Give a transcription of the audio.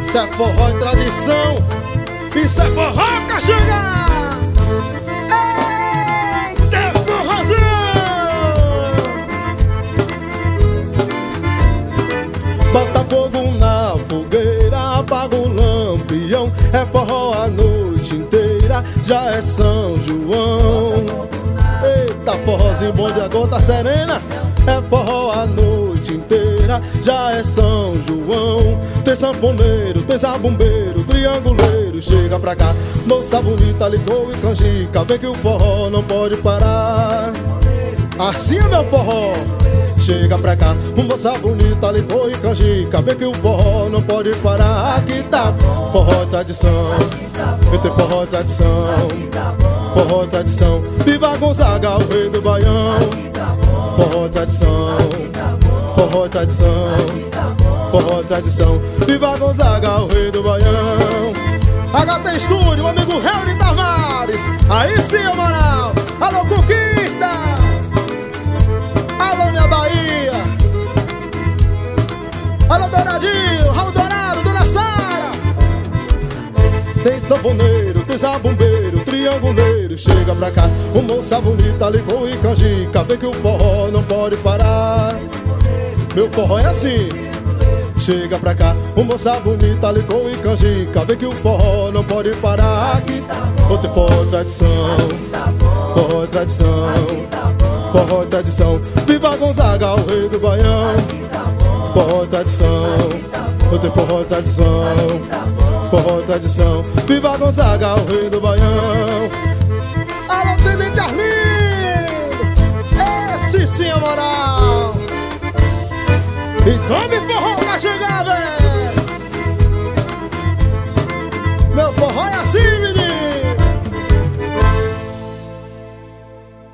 Isso é forró e tradição. Isso é forró, Caxangá. Eita, forrozão. Bota fogo na fogueira, apaga o lampião. É forró a noite inteira, já é São João. Eita, forrozinho bom de agora tá serena. É forró a noite inteira, já é São João. Tem sanfoneiro, tem zabumbeiro, trianguleiro, chega pra cá. Moça bonita ligou e canjica, vem que o forró não pode parar. Assim é meu forró. Chega pra cá, moça bonita ligou e canjica, vem que o forró não pode parar. Aqui tá forró tradição, eu tenho forró tradição, forró tradição. Viva Gonzaga, o rei do Baião. Forró tradição, forró tradição, forró tradição. Viva Gonzaga, o rei do Baião. HT Estúdio, meu amigo Helder Tavares. Aí sim, Amaral. Alô, Conquista. Alô, minha Bahia. Alô, Douradinho, Raul Dourado, Dona Sara. Tem sanfoneiro, tem zabumbeiro, trianguleiro, chega pra cá. O moça bonita ligou e canjica, vê que o forró não pode parar. Meu forró é assim. Chega pra cá, o moça bonita ligou e canjica, vê que o forró não pode parar. Aqui outro forró tradição, forró tradição, forró tradição. Viva Gonzaga, o rei do Baião. Forró tradição, outro forró tradição, forró tradição. Viva Gonzaga, o rei do Baião. Alô, Tenente Arlindo. Esse sim é moral. E tome forró pra chegar, velho.